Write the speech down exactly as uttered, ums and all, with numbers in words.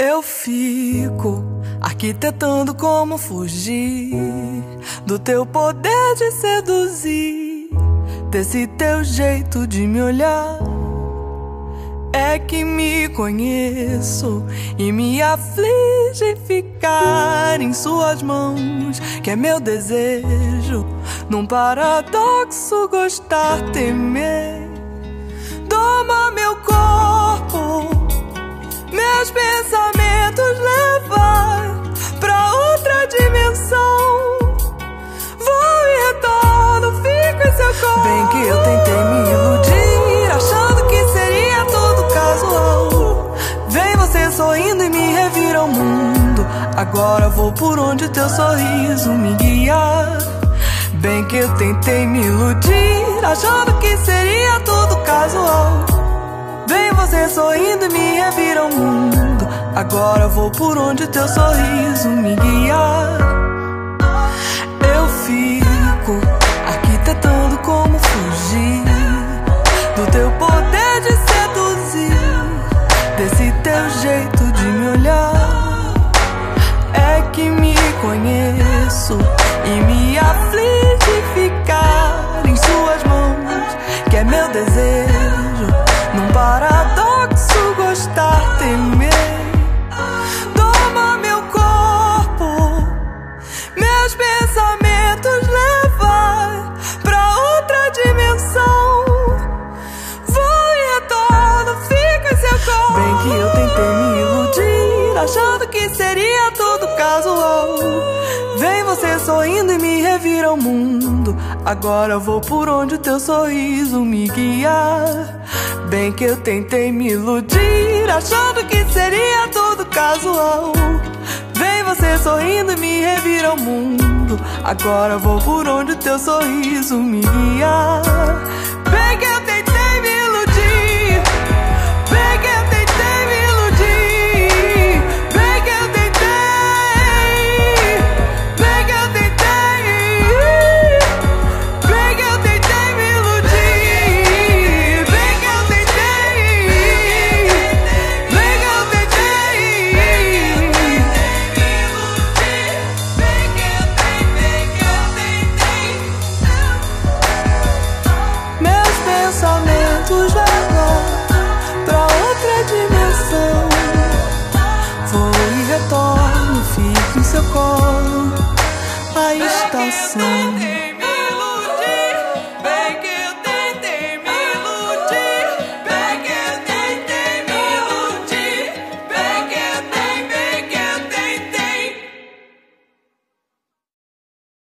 Eu fico arquitetando como fugir do teu poder de seduzir, desse teu jeito de me olhar. É que me conheço e me aflige ficar em suas mãos, que é meu desejo, num paradoxo gostar, temer. Doma meu corpo, meus pensamentos levar pra outra dimensão. Vou e retorno, fico em seu corpo. Bem que eu tentei me iludir, achando que seria tudo casual. Vem você sorrindo e me revira o mundo. Agora vou por onde teu sorriso me guiar. Bem que eu tentei me iludir, achando que seria tudo casual. Vem você sorrindo e me revira o mundo. Agora vou por onde teu sorriso me guiar. Eu fico arquitetando como fugir do teu poder de seduzir, desse teu jeito de me olhar. É que me conheço e me aflige ficar em suas mãos, que é meu desejo, num paradoxo gostar, temer. Doma meu corpo, meus pensamentos levar pra outra dimensão. Vou e retorno, fico em seu corpo. Bem que eu tentei me iludir, achando que seria tudo casual. Vem você sorrindo e me revira o mundo. Agora vou por onde o teu sorriso me guiar. Bem que eu tentei me iludir, achando que seria tudo casual. Vem você sorrindo e me revira o mundo. Agora vou por onde o teu sorriso me guiar. Bem que eu tentei me iludir, bem que eu tentei me iludir, bem que eu tentei, bem que eu tentei, bem que eu tentei me iludir, bem que eu tentei, bem que eu tentei, bem que eu tentei. Meus pensamentos levam pra outra dimensão. Vou e retorno, fico em seu colo, a estação.